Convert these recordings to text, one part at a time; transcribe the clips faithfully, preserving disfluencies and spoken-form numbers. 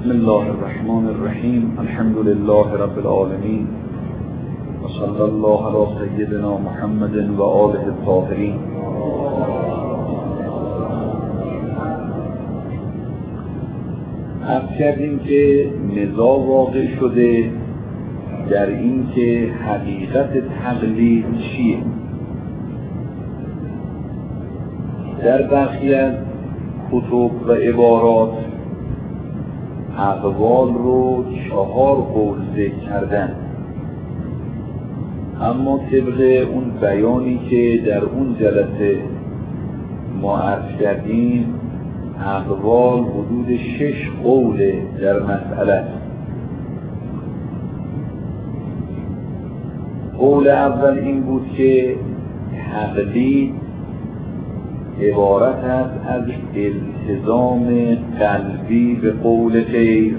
بسم الله الرحمن الرحیم. الحمد لله رب العالمین و صلی الله علی سیدنا محمد و آله الطاهرین. عرض کردیم که نزاع واقع شده در این که حقیقت تقلید چیه. در برخی از کتب و عبارات اقوال رو چهار قول ذکر کردن، اما طبق اون بیانی که در اون جلسه ما عرض کردیم اقوال حدود شش قول در مسئله است. قول اول این بود که تقلید عبارت است از التزام قلبی به قول غیر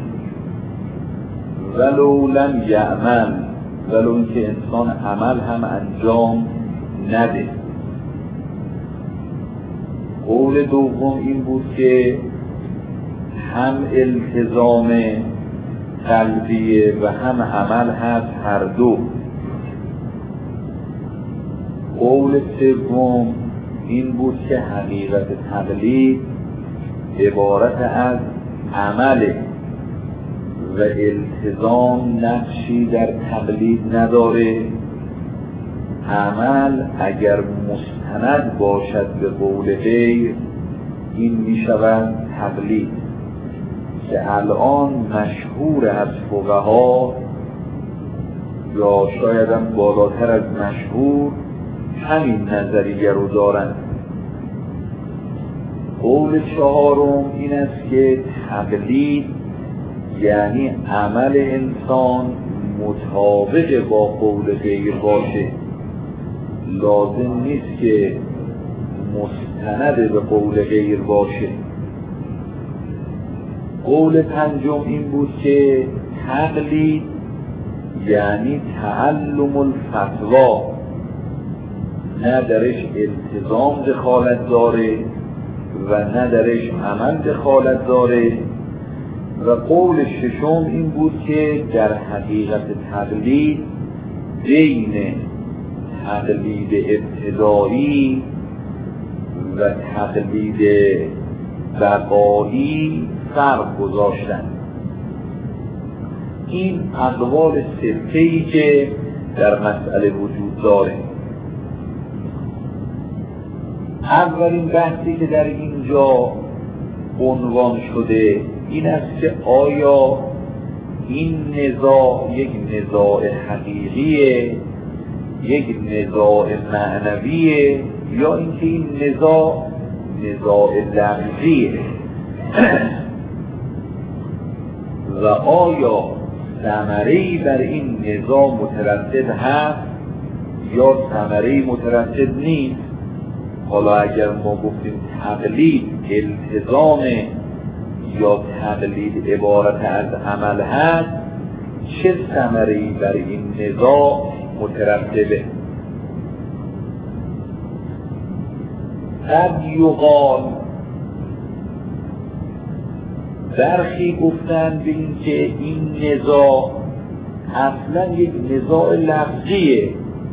ولو لم یعمل، ولو اینکه انسان عمل هم انجام نده. قول دوم این بود که هم التزام قلبیه و هم عمل هست، هر دو. قول سوم این بود که حقیقت تقلید عبارت از عمل و التزام نقشی در تقلید نداره. عمل اگر مستند باشد به قول غیر این می شود تقلید، که الان مشهور از فقها یا شاید هم بالاتر از مشهور همین نظریه رو دارند. قول چهارم این است که تقلید یعنی عمل انسان مطابق با قول غیر باشه، لازم نیست که مستند به قول غیر باشه. قول پنجم این بود که تقلید یعنی تعلم الفتوا، نه درش التزام دخالت داره و نه درش عمل دخالت داره. و قول ششم این بود که در حقیقت تقلید بین تقلید ابتدایی و تقلید بقایی فرق گذاشتن. این اقوال سته‌ای که در مسئله وجود داره. اولین بحثی که در اینجا عنوان شده این است که آیا این نزاع یک نزاع حقیقیه، یک نزاع معنویه، یا اینکه این نزاع نزاع لفظیه و آیا ثمره‌ای بر این نزاع مترتب هست یا ثمره‌ای مترتب نیست. حالا اگر ما گفتیم تقلید التزام یا تقلید عبارت از عمل هست، چه ثمره‌ای بر این نزاع مترتبه؟ قد یقال، برخی گفتن به این که این نزاع اصلا یک نزاع لفظیه.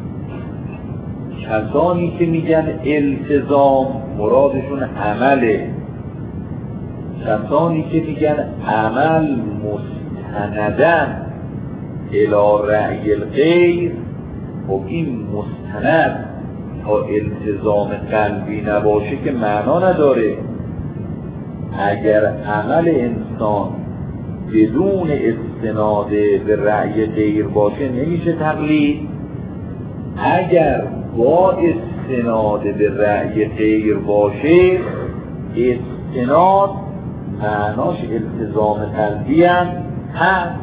کسانی که میگن التزام مرادشون عمله، کسانی که میگن عمل مستندن الی رأی الغیر، و این مستند تا التزام قلبی نباشه که معنا نداره. اگر عمل انسان بدون استناد به رأی غیر باشه نمیشه تقلید. اگر با استناد به رأی غیر باشه، استناد معناش التزام قلبی هم هست.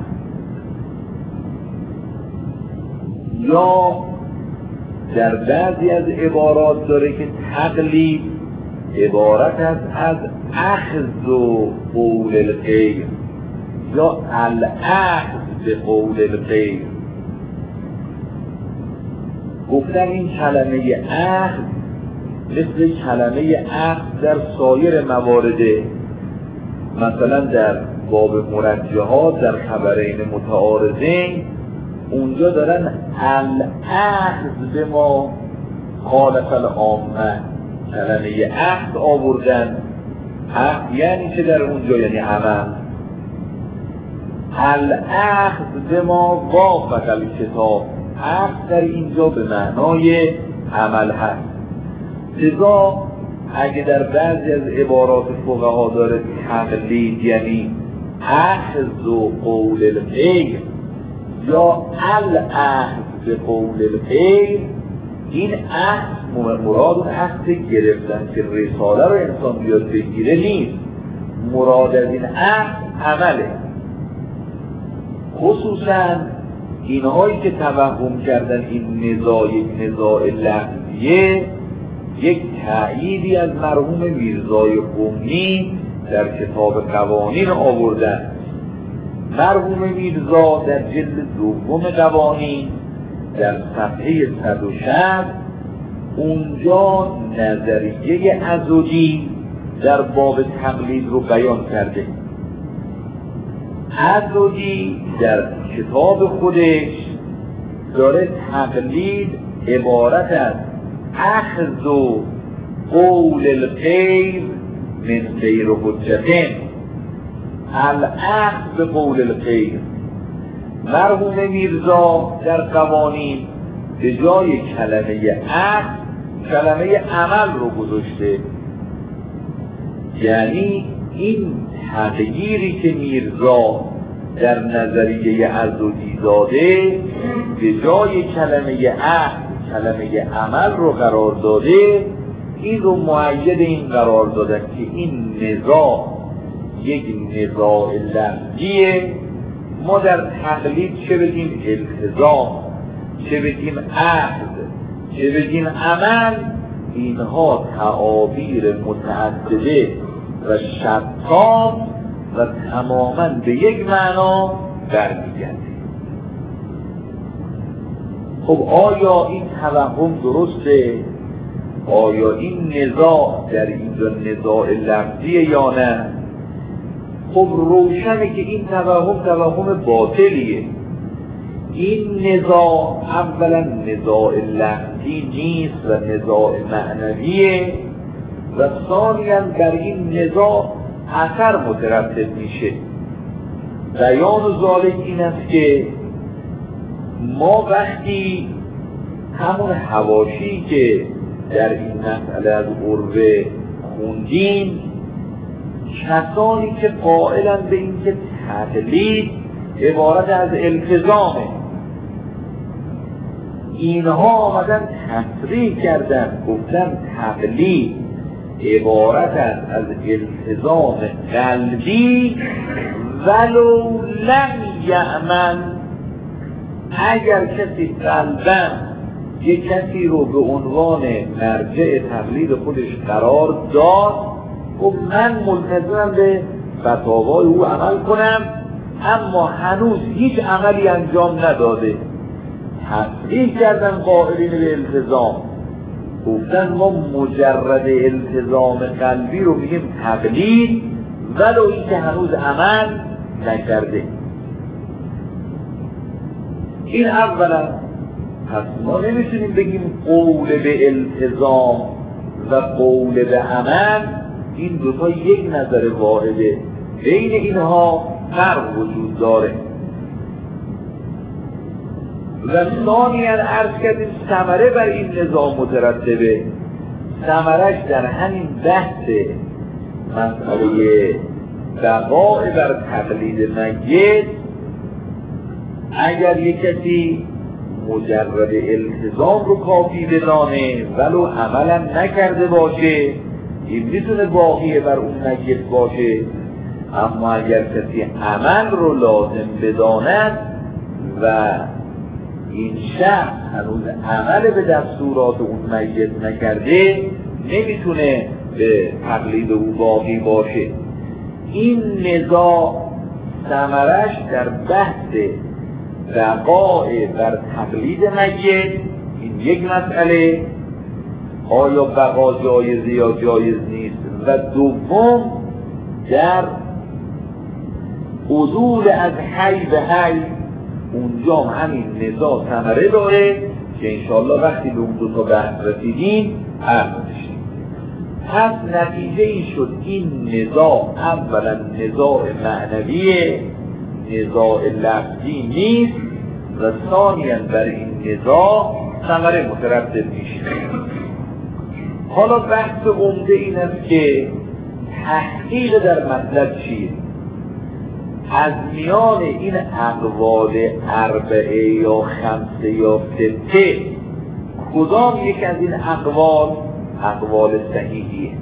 یا در بعضی از عبارات داره که تقلید عبارت است از اخذ و قول الغیر یا الاخذ به قول الغیر. گفتن این کلمه اخذ مثل کلمه اخذ در سایر موارده، مثلا در باب مرجحات در خبرین متعارضین اونجا دارن الاخذ به ما خالف العامه کلمه عهد آوردن. عهد یعنی چه در اونجا؟ یعنی عمل. الاخذ به ما وافق الکتاب، عهد در اینجا به معنای عمل هست. لذا اگه در بعضی از عبارات فقها داره تقلید یعنی اخذ و قول الغیر یا الاخذ به قول الغیر، این اخذ مراد اون اخذ گرفتن که رساله رو انسان بیاد بگیره نیست. مراد از این اخذ عمله. خصوصا اینهایی که توهم کردن این نزاع یک نزاع لفظیه، یک تأییدی از مرحوم میرزای قمی در کتاب قوانین آوردن. مرحوم میرزا در جلد دوم قوانین در صفحه صد و شصت اونجا نظریه عضدی در باب تقلید رو بیان کرده. عضدی در کتاب خودش داره تقلید عبارت از اخذ و قول الغیر من غیر حجتین، الاخذ به قول الغیر. مرحوم میرزا در قوانین به جای کلمه اخذ کلمه عمل رو گذاشته. یعنی این تغییری که میرزا در نظریه عضدی داده به جای کلمه اخذ کلمه عمل رو قرار داده، این رو مؤید این قرار دادن که این نزاع یک نزاع لفظیه. ما در تقلید چه بگیم التزام، چه بگیم عهد، چه بگیم عمل، اینها تعابیر متعدده و شتات و تماما به یک معنا برمیگرده. خب آیا این توهم درسته؟ آیا این نزاع در اینجا نزاع لفظیه یا نه؟ خب روشنه که این توهم توهم باطلیه. این نزاع اولا نزاع لفظی نیست و نزاع معنویه و ثانیاً در این نزاع اثر مترتب میشه. بیان ذالک این است که ما وقتی همون حواشی که در این مسئله از عروه خوندیم، کسانی که قائلن به این که تقلید عبارت از التزامه، اینها آمدن تصریح کردن، گفتن تقلید عبارت است از التزام قلبی ولو لم یعمل. اگر کسی قلباً یک کسی رو به عنوان مرجع تقلید خودش قرار داد، خب من ملتزمم به فتاوای او عمل کنم، اما هنوز هیچ عملی انجام نداده، تصریح کردن قائلین به التزام، گفتن ما مجرد التزام قلبی رو میگیم تقلید ولو این که هنوز عمل نکرده. این اولا. پس ما نمیتونیم بگیم قول به التزام و قول به عمل این دوتا یک نظر واحده، بین اینها فرق وجود داره. و ثانیاً عرض کردیم ثمره بر این نظام مترتبه. ثمرش در همین بحث مسئله بقاء بر تقلید میت، اگر یک کسی مجرد التزام رو کافی بدانه ولو عملا نکرده باشه، این میتونه باقی بر اون میت باشه. اما اگر کسی عمل رو لازم بداند و این شخص هنوز عمل به دستورات اون میت نکرده، نمیتونه به تقلید او باقی باشه. این نزاع ثمرش در بحث بقاء بر تقلید میت، این یک مسئله، آیا بقا جایزه یا جایز نیست، و دوم در عدول از حی به حی، اونجا همین نزاع ثمره داره که انشاءالله وقتی به اون دو تا بحث رسیدیم عرض بشیم. پس نتیجه این شد این نزاع اولا نزاع معنویه، نزاع لفظی نیست و ثانیاً بر این نزاع ثمره مترتب میشه. حالا بحث عمده این است که تحقیق در مطلب چیه؟ از میان این اقوال اربعه یا خمسه یا سته کدام یک از این اقوال اقوال صحیحیه؟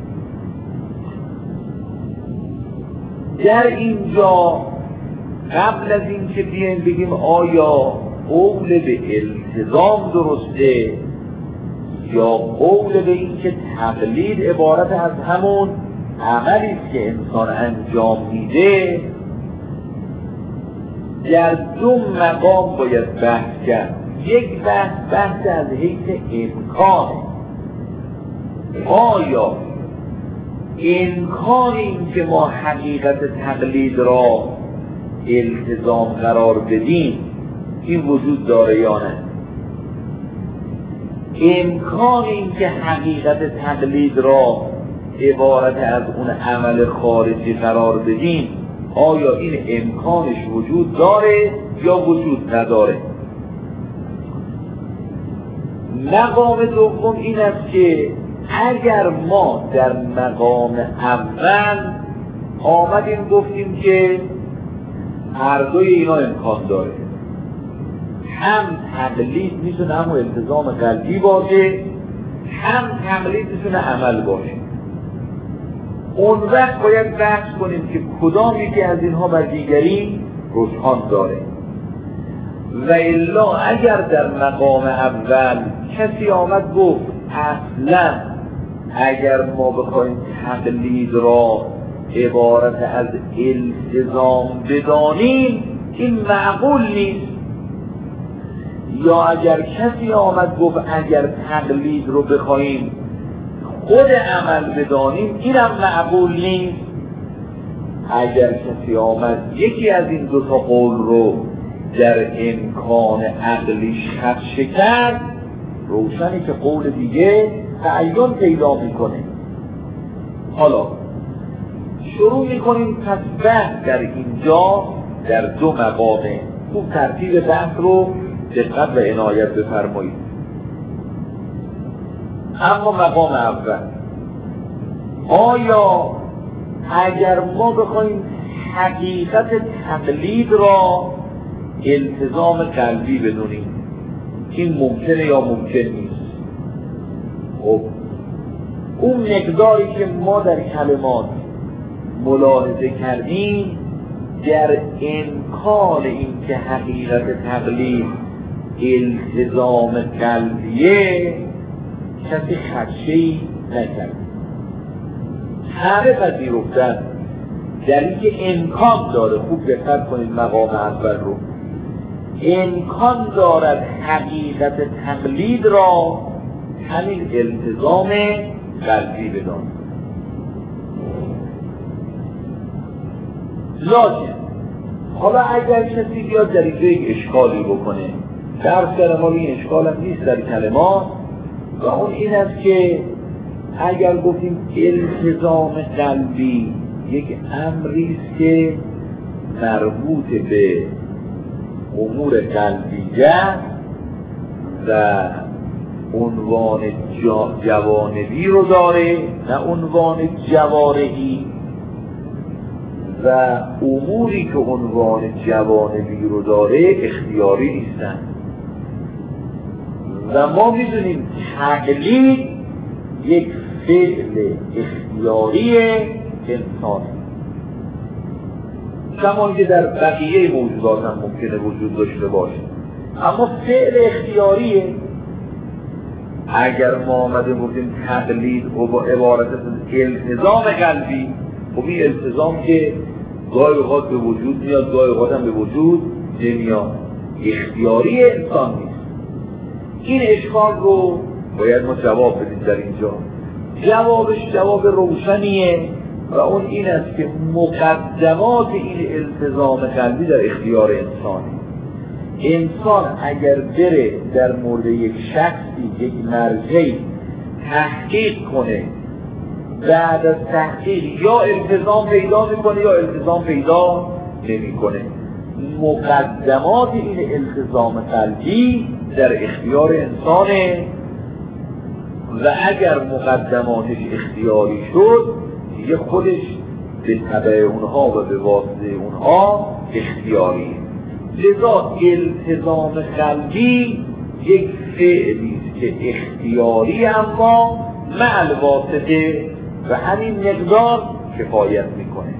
در اینجا قبل از این که بیایم بگیم آیا قول به التزام درسته یا قول به این که تقلید عبارت از همون عملی است که انسان انجام میده، در دو مقام باید بحث کرد. یک بحث بحث از حیث امکان، آیا امکان این که ما حقیقت تقلید را التزام قرار بدیم این وجود داره یا نه؟ امکان این که حقیقت تقلید را عبارت از اون عمل خارجی قرار بدیم آیا این امکانش وجود داره یا وجود نداره؟ مقام دوم این است که اگر ما در مقام اول آمدیم گفتیم که هر دوی اینا امکان داره، هم تقلید میتونه هم التزام قلبی باشه، هم تقلید میتونه عمل باشه، اون وقت باید بحث کنیم که کدام یکی از اینها بر دیگری رجحان داره. و الا اگر در مقام اول کسی آمد گفت اصلا اگر ما بخوایم تقلید را عبارت از التزام بدانیم این معقول نیست، یا اگر کسی آمد گفت اگر تقلید رو بخوایم خود عمل بدانیم اینم معقول نیست، اگر کسی آمد یکی از این دو تا قول رو در امکان عقلیش خدشه کرد روشنی که قول دیگه تعین پیدا میکنه. حالا شروع میکنیم پس بحث در اینجا در دو مقامه. خوب ترتیب بحث رو دقت و عنایت بفرمایید. اما مقام اول، آیا اگر ما بخوایم حقیقت تقلید را التزام قلبی بدونیم این ممکنه یا ممکن نیست؟ خب اون مقداری که ما در کلمات ملاحظه کردیم در امکان این که حقیقت تقلید التزام قلبیه کسی خدشه‌ای نکرد، همه پذیرفتن در این که امکان داره. خوب دقت کنید مقام اول رو، امکان دارد حقیقت تقلید را همین التزام قلبی بدان. لکن حالا اگر کسی بیاد در اینجا یک اشکالی بکنه، درس کردم این اشکال هم نیست در کلمات، و اون این است که اگر گفتیم التزام قلبی یک امری است که مربوط به امور قلبیه و عنوان جوانبی رو داره نه عنوان جوارحی، و اموری که عنوان جوانبی رو داره اختیاری نیستن، و ما میدونیم تقلید یک فعل اختیاری انسان، کما که در بقیه موجودات هم ممکنه وجود داشته باشه، اما فعل اختیاریه. اگر ما آمده بودیم تقلید و با عبارت از التزام قلبی، خب این التزام که گاهی اوقات به وجود میاد گاهی اوقات هم به وجود نمیاد، اختیاری انسان نیست. این اشکال رو باید ما جواب بدیم در اینجا. جوابش جواب روشنیه و اون این است که مقدمات این التزام قلبی در اختیار انسانه. انسان اگر بره در مورد یک شخصی، یک مرجعی تحقیق کنه، بعد از تحقیق یا التزام پیدا میکنه یا التزام پیدا نمیکنه. مقدمات این التزام قلبی در اختیار انسانه و اگر مقدماتش اختیاری شد دیگه خودش به تبع اونها و به واسطه اونها اختیاری. لذا التزام قلبی یک فعلی است که اختیاری اما مع الواسطه و همین مقدار کفایت میکنه.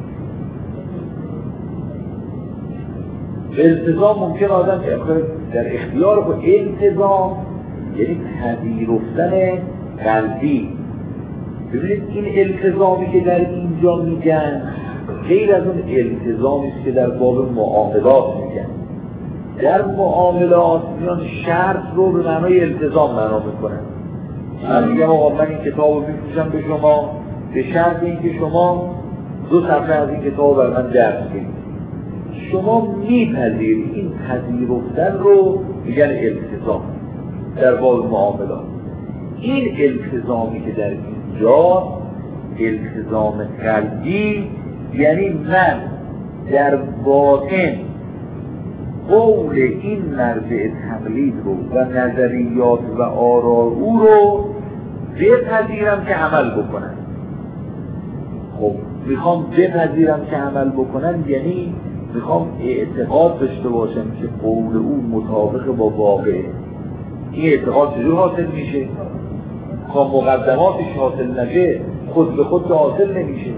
التزام ممکن آدم در اختیار خود التزام یعنی پذیرفتن قلبی. ببینید این التزامی که در اینجا میگن غیر از اون التزامی است که در باب معاملات میگن. در معاملات میان شرط رو به معنای التزام معنا میکنن. من میگم آقا من این کتاب رو میفروشم به شما به شرط اینکه شما دو صفحه از این کتاب بر من درس بدید. شما میپذیرید، این پذیرفتن رو میگن التزام در باب معاملات. این التزامی که در اینجا التزام قلبی یعنی من در باطن قول این مرجع تقلید رو و نظریات و آرا او رو بپذیرم که عمل بکنم. خب میخوام بپذیرم که عمل بکنم یعنی میخوام اعتقاد داشته باشم که قول او مطابق با واقع. این اعتقاد چجور حاصل میشه؟ خب مقدماتش حاصل نشه خود به خود حاصل نمیشه.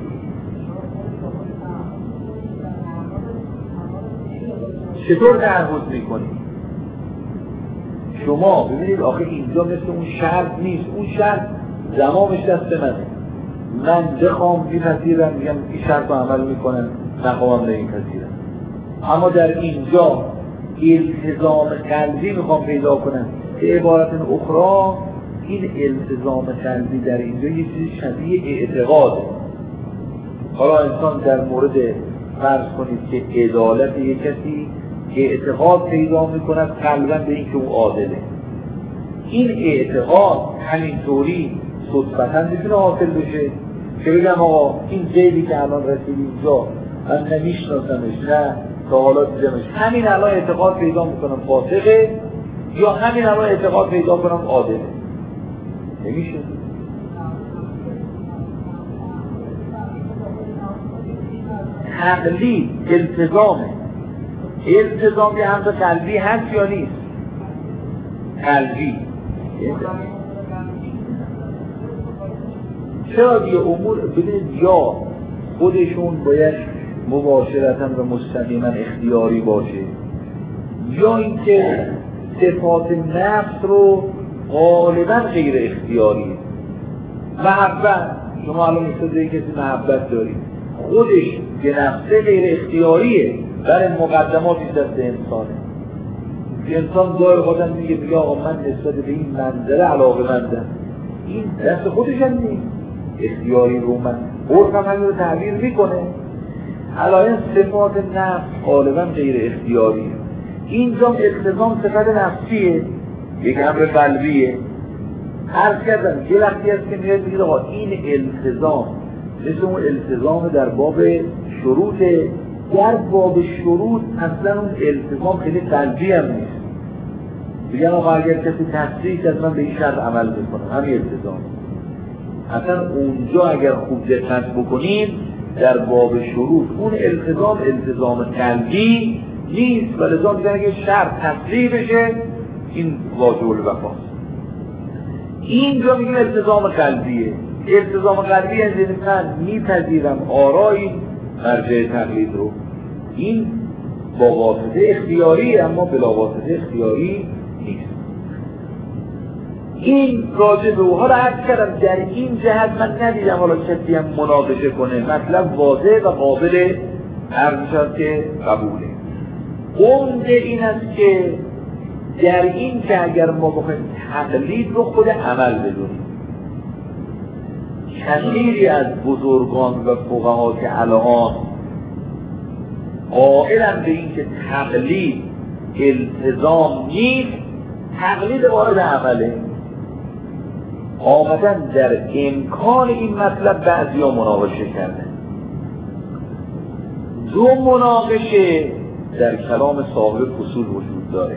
چطور تعهد میکنید؟ شما ببینید آخه اینجا مثل اون شرط نیست. اون شرط زمامش دست منه. من بخوام میپذیرم میگم این شرط رو عمل میکنم، نخواهم نمیپذیرم. اما در اینجا التزام قلبی میخوام پیدا کنم. به عبارت اخرى این التزام قلبی در اینجا یه چیزی شبیه اعتقاده. حالا انسان در مورد فرض کنید که عدالت یک کسی اعتقاد پیدا میکند قلباً به این که او عادله. این اعتقاد همینطوری صدفتاً میتونه حاصل بشه که بگم آقا این زیدی که الان رسید اینجا من نمیشناسمش، نه تا حالا دیدمش، همین الان اعتقاد پیدا میکنم فاسقه یا همین الان اعتقاد پیدا کنم عادله. نمیشه. تقلید التزامه. التزام یه همزه قلبی هست یا نیست؟ قلبی. چرا دیگه امور ببینید یا خودشون باید مباشرتاً و مستقیما اختیاری باشه یا اینکه صفات نفس رو غالباً غیر اختیاری. محبت، شما الان مثل کسی محبت دارید خودش به نفسه غیر اختیاریه برای مقدماتی دست انسانه. انسان گاهی خودم میگه میگه آقا من نسبت به این منظره علاقه مندم، این دست خودش هم نیست، اختیاری رو من عرفم همین رو تعبیر میکنه. علایه صفات نفس غالبا غیر اختیاریه. اینجا التزام صفت نفسیه، یک امر قلبیه. هر کردن یه وقتی هست که میاد میگه آقا این التزام مثل اون التزام در باب شروطه. در باب شروط اصلا اون التزام خیلی قلبی هم نیست. بگم آقا اگر کسی تصدیق از من به این شرط عمل بکنه همین التزام. اصلا اونجا اگر خوب دقت بکنیم در باب شروط اون التزام التزام قلبی نیست و لذا میگن اگه شرط تصدیق بشه این واجب الوفاست. اینجا میگیم التزام قلبیه. التزام قلبی یعنی من میپذیرم آرای مرجع تقلید رو. این با واسطه اختیاری اما بلا واسطه اختیاری نیست. این راجع به او حالا عرض کردم در این جهت من ندیدم حالا کسی هم مناقشه کنه، مطلب واضح و قابل عرض شد که قبوله. عمده این است که در این که اگر ما بخوایم تقلید رو خود عمل بدونیم، کثیری از بزرگان و فقها که الان قائلن به این که تقلید التزام نیست، تقلید وارد عمله، آمدن در امکان این مطلب بعضی ها مناقشه کردن. دو مناقشه در کلام صاحب فصول وجود داره.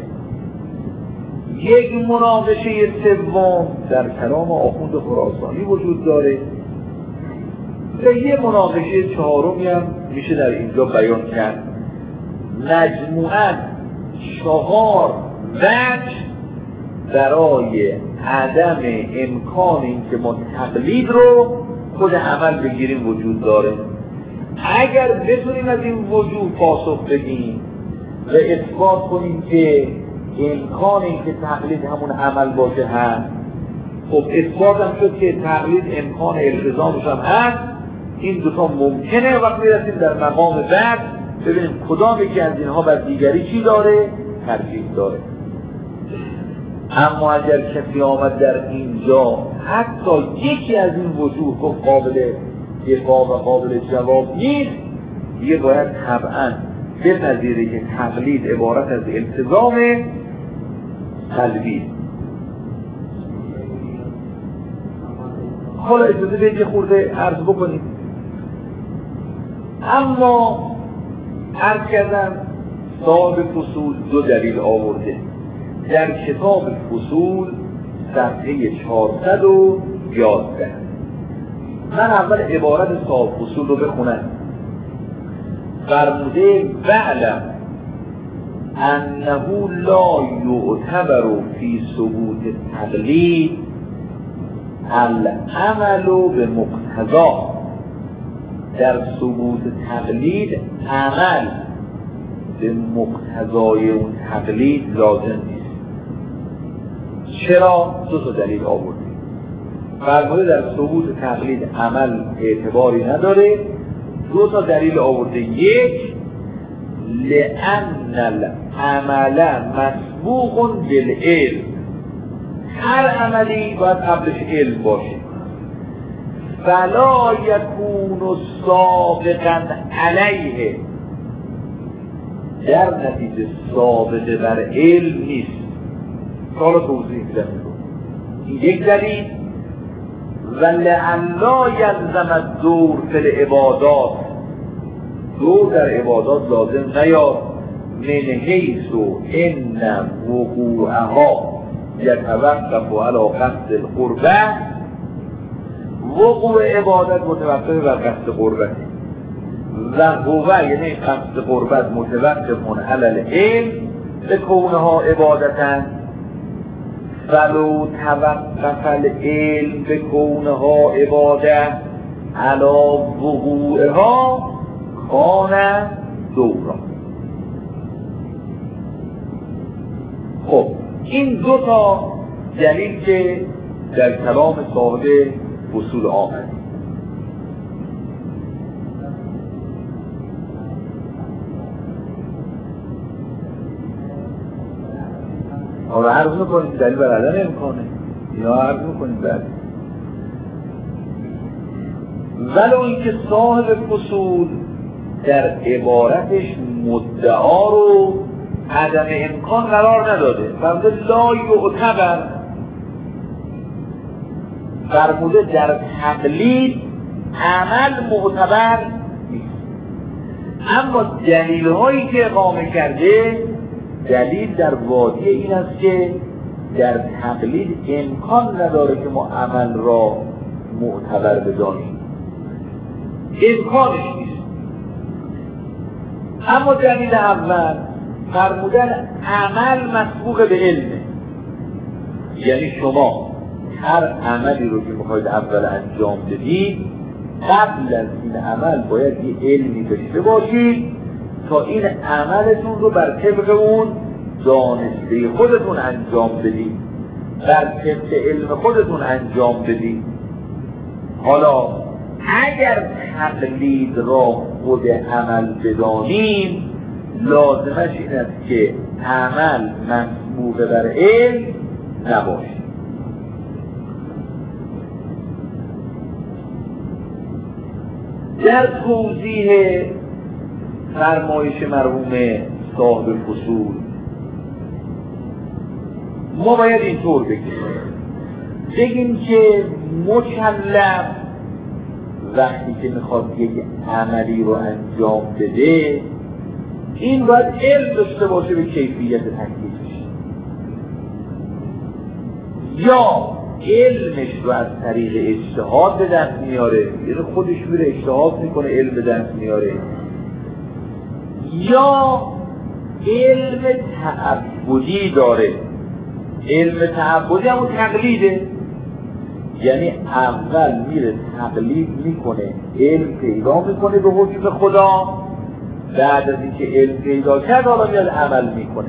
یک مناقشه سوم در کلام آخوند خراسانی وجود داره و یک مناقشه چهارمی هم میشه در اینجا بیان کرد. مجموعاً چهار وجه برای عدم امکان این که ما تقلید رو خود عمل بگیریم وجود داره. اگر بتونیم از این وجود پاسخ بدیم و اثبات کنیم که امکان این که تقلید همون عمل باشه هست، خب اثبات هم شد که تقلید امکان التزامش هم هست، این دوتا ممکنه. وقتی رسیم در مقام بعد ببینیم کدام یکی از اینها بر دیگری چی داره؟ ترجیح داره. اما اگر کسی آمد در اینجا حتی یکی از این وجوه که قابل دفاع و قابل جواب نیست، دیگه باید طبعا بپذیره که تقلید عبارت از التزام قلبی. حالا اجازه بدید یه خورده عرض بکنیم. اما عرض کردم صاحب فصول دو دلیل آورده در کتاب فصول صفحه چهارصد و یازده. من اول عبارت صاحب فصول رو بخونم. فرموده وعلم انه لا یعتبر فی ثبوت التقلید العمل به مقتضا. در ثبوت تقلید عمل به مقتضای اون تقلید لازم نیست. چرا؟ دو تا دلیل آورده. فرموده در ثبوت تقلید عمل اعتباری نداره. دو تا دلیل آورده. یک، لأن العمل مسبوق بالعلم. هر عملی باید قبلش علم باشه. فلا یکون سابقا علیه، در نتیجه سابقه بر علم نیست. حالا توضیح میدم. این یک دلیل. و لعلا یلزم الدور فی العبادات، دور در عبادات لازم نیاد. من حیث ان وقوعها یتوقف علی قصد القربه. وقوع عبادت متوقف بر قصد قربت و هو یعنی قصد قربت متوقف علی العلم به کونها عبادتن. فلو توقف العلم به کونها عبادت علی وقوعها کان دورا. خب این دو تا دلیل که در کلام صاحب فصول آمد. آره عرض میکنیم دلیل بر عدم امکانه یا عرض میکنیم بعد. ولو اینکه صاحب فصول در عبارتش مدعا رو عدم امکان قرار نداده. فرموده لا یعتبر، فرموده در تقلید عمل معتبر نیست. اما دلیل هایی که اقامه کرده دلیل در وادی این است که در تقلید امکان نداره که ما عمل را معتبر بدانیم، امکانش نیست. اما دلیل اول فرمودن عمل مسبوق به علمه، یعنی شما هر عملی رو که میخواید اول انجام بدید قبل از این عمل باید یه علمی داشته باشید تا این عملتون رو بر طبق اون دانسته خودتون انجام بدید، بر طبق علم خودتون انجام بدید. حالا اگر تقلید را خود عمل بدانیم لازمش این است که عمل مسبوق بر علم نباشه. در توضیح فرمایش مرحوم صاحب فصول ما باید اینطور بگیم بگیم که مکلف وقتی که میخواد یک عملی رو انجام بده این باید علم داشته باشه به کیفیت تکلیفش، یا علمش رو از طریق اجتهاد به دست میاره، یعنی خودش میره اجتهاد میکنه علم به دست میاره، یا علم تعبدی داره. علم تعبدی همون تقلیده، یعنی اول میره تقلید میکنه، علم پیدا میکنه به حکم خدا، بعد از اینکه علم پیدا کرد حالا میاد عمل میکنه.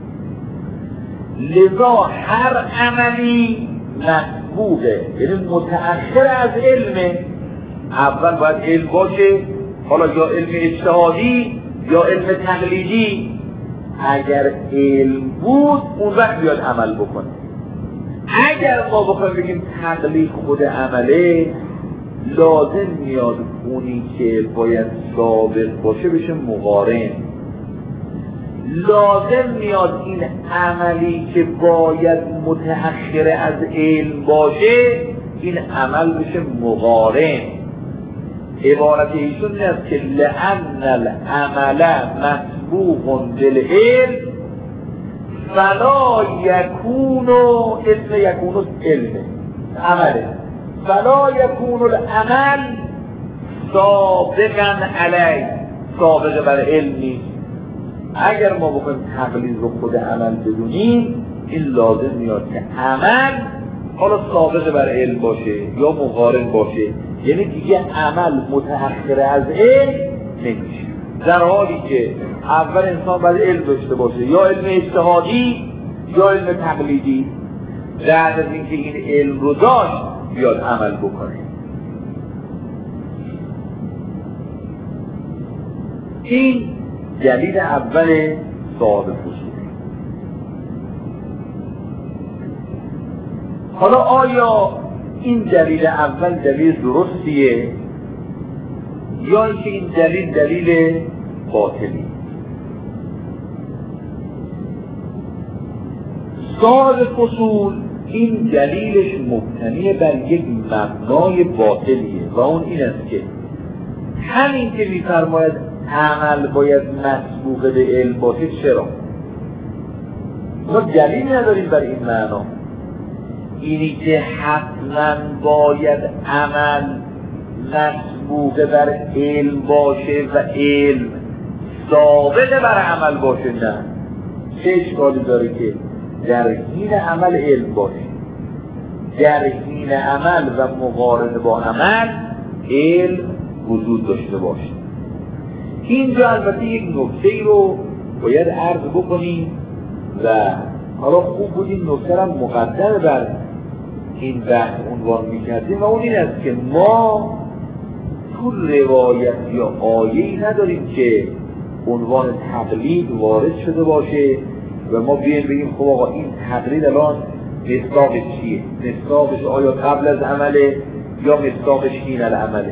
لذا هر عملی مسبوقه، یعنی متأخر از علمه. اول باید علم باشه، حالا یا علم اجتهادی یا علم تقلیدی. اگر علم بود اون وقت بیاد عمل بکنه. اگر ما بخوایم بگیم تقلید خود عمله، لازم میاد اونی که باید ثابت باشه بشه مقارن. لازم میاد این عملی که باید متأخر از علم باشه این عمل بشه مقارن. عبارت ایشون این است که لأن العمل مسبوق بالعلم فلا یکون اسم یکون علم عمله فلا یکون العمل سابقا علی، سابقه بر علم نیست. اگر ما بخوایم تقلید رو خود عمل بدونیم این لازم میاد که عمل حالا سابقه بر علم باشه یا مقارن باشه، یعنی دیگه عمل متأخر از علم نمیشه، در حالی که اول انسان باید علم داشته باشه، یا علم اجتهادی یا علم تقلیدی. بعد از اینکه این علم رو داشت بیاد عمل بکنه. این دلیل اول صاحب فصول. حالا آیا این دلیل اول دلیل درستیه یا اینکه این دلیل دلیل باطلی؟ صاحب فصول این دلیلش مبتنی بر یک مبنای باطلیه و اون این است که همین که می‌فرماید عمل باید مسبوق به علم باشه. چرا؟ ما دلیل نداریم بر این معنا. اینی که حتما باید عمل مسبوق بر علم باشه و علم سابقه بر عمل باشه، نه. چه اشکالی داره که در حین عمل علم باشه، در حین عمل و مقارنه با عمل علم وجود داشته باشه. اینجا البته یک نکته رو باید عرض بکنیم و حالا خوب بود این نکته هم مقدر بر این بحث عنوان میکردیم و اون این است که ما تو روایت یا آیه‌ای نداریم که عنوان تقلید وارد شده باشه و ما بیایم بگیم خب آقا این تقلید الان مصداقش چیه؟ مصداقش آیا قبل از عمله یا مصداقش حین العمله؟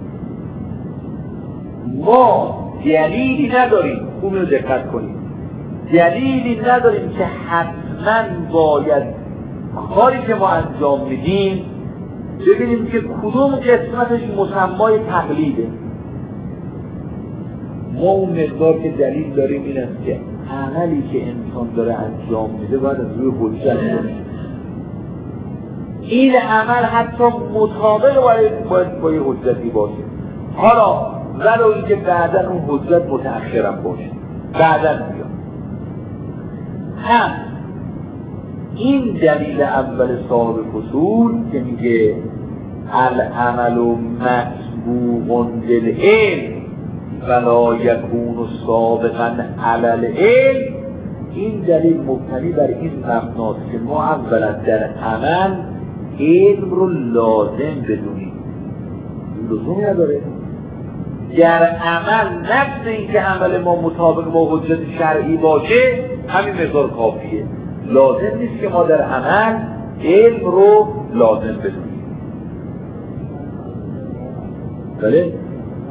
ما دلیلی نداریم، خوب رو دقت کنیم، دلیلی نداریم که حتما باید کاری که ما انجام میدیم ببینیم که کدوم قسمتش مسمای تقلیده. ما اون مقدار که دلیل داریم این است که عملی که انسان داره انجام میده باید از روی حجت باشه. این عمل حتی مطابق باید باید با یه حجتی باشه، حالا ولو اینکه بعداً اون حجت متأخرم باشه، بعداً بیاد. هم این دلیل اول صاحب فصول که میگه العمل مسبوق بالعلم ولا یکون سابقا علی العلم، این دلیل مبتنی بر این مبناست که ما اولا در عمل علم رو لازم بدونیم. لزومی نداره در عمل نفس این که عمل ما مطابق با حجت شرعی باشه همین مقدار کافیه. لازم نیست که ما در عمل علم رو لازم بدونیم. بله؟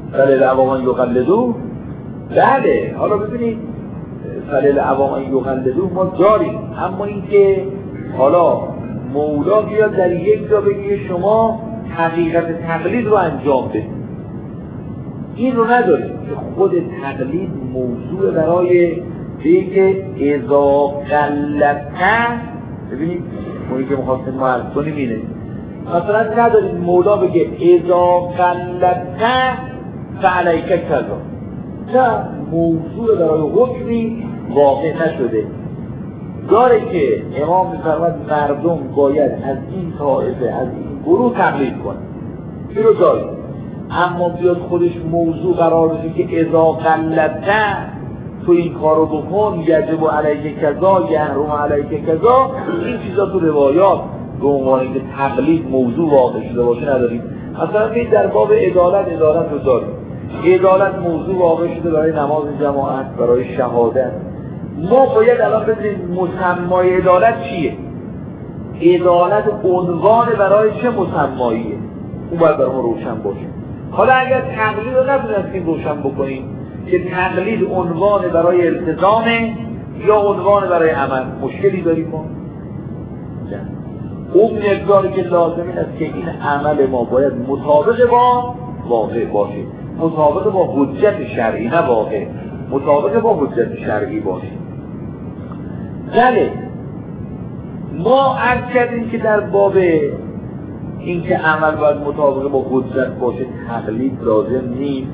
فللعوام یقلدوه. بله حالا ببینید فللعوام یقلدوه ما داریم، اما اینکه حالا مولا بیاد در یک جا بگه شما حقیقت تقلید رو انجام بدید، این رو نداریم که خود تقلید موضوع برای که اذا قلدته. ببینید اونی که میخواستیم ما عرض کنیم اینه، مثلا نداریم مولا بگه اذا قلدته فعلیک کذا، نه موضوع برای حکمی واقع نشده. داره که امام میفرماید مردم باید از این طائفه از این گروه تقلید کنه، این رو داریم، اما بیاد خودش موضوع قرار بده که اذا قلدته تو این کارو بکن یجب علیک کذا یحرم علیک کذا، این چیزا تو روایات به عنوان اینکه تقلید موضوع واقع شده باشه نداریم. مثلا که در باب عدالت عدالت رو داریم، عدالت موضوع واقع شده برای نماز جماعت، برای شهادت. ما باید الان بدونیم مسمای عدالت چیه، عدالت عنوان برای چه مسماییه، اون باید برای ما روشن باشه. حالا اگر تقلید رو نتونستیم روشن بکنیم که تقلید عنوان برای التزامه یا عنوان برای عمل، مشکلی داریم ما؟ اون مقداری که لازم این است که این عمل ما باید مطابق با واقع باشه، مطابق با حجت شرعی، نه واقع، مطابق با حجت شرعی باشه. بله ما عرض کردیم که در باب این که عمل باید مطابق با حجت باشه تقلید لازم نیست،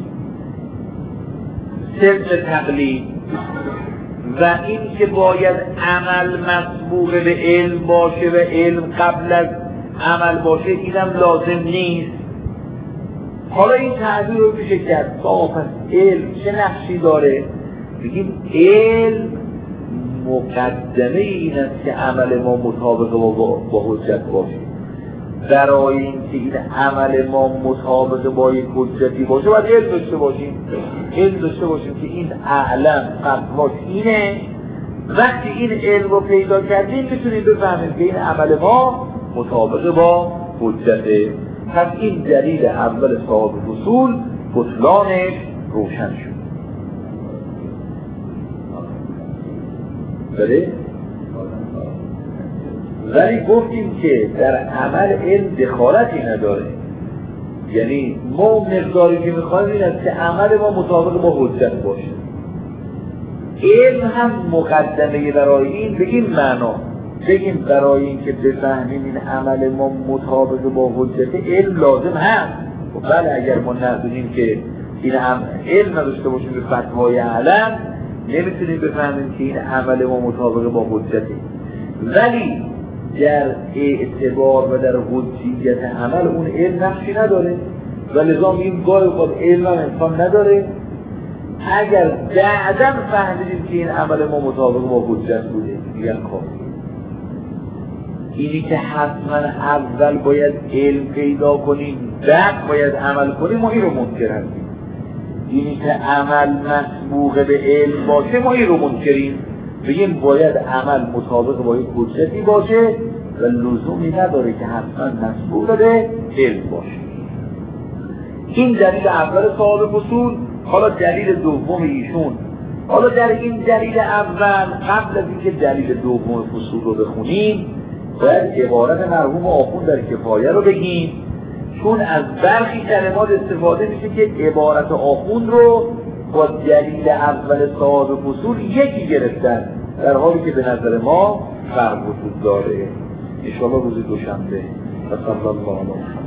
صدق تقلید و این که باید عمل مسبوق به علم باشه و علم قبل از عمل باشه اینم لازم نیست. حالا این تعبیر رو میشه کرد با پس علم چه نقشی داره؟ بگیم علم مقدمه این است که عمل ما مطابق با, با حجت باشه. برای این که این عمل ما مطابق با یک حجتی باشه باید علم داشته باشیم، علم داشته باشیم که این اعلم فتواش اینه. وقتی این علم رو پیدا کردیم میتونیم بفهمیم که این عمل ما مطابق با حجته. پس این دلیل اول صاحب اصول بطلانش روشن شد. بله؟ ولی گفتیم که در عمل علم دخالتی نداره، یعنی ما مقداری که میخوایم این است که عمل ما مطابق با حجت باشه. علم هم مقدمه برای این، بگیم معنا، بگیم برای این که بفهمیم این عمل ما مطابق با حجت علم لازم هست. بله اگر ما ندونیم که این هم علم نداشته باشیم به فتوای علم نمیتونیم بفهمیم که این عمل ما مطابق با حجته. ولی در اعتبار و در حجیت عمل اون علم نقشی نداره و لذا میگیم گاهی خود علم هم انسان نداره. اگر بعداً فهمیدیم که این عمل ما مطابق با حجت بوده میگن کافی. اینی که حتما اول باید علم پیدا کنیم بعد باید عمل کنیم ما این رو منکر هستیم. اینی که عمل مسبوق به علم باشه ما این رو منکریم، بگیم باید عمل مطابق با یک حجتی باشه و لزومی نداره که حتما مسبوق به علم باشه. این دلیل اول صاحب اصول. حالا دلیل دوم ایشون، حالا در این دلیل اول قبل از اینکه دلیل دوم اصول رو بخونیم باید عبارت مرحوم آخوند در کفایه رو بگیم، چون از برخی کلمات استفاده میشه که عبارت آخوند رو با دلیل اول صاحب اصول یکی گرفتن، در حالی که به نظر ما فرق وجود داره. ان شاءالله روز دوشنبه. صلی الله علیه و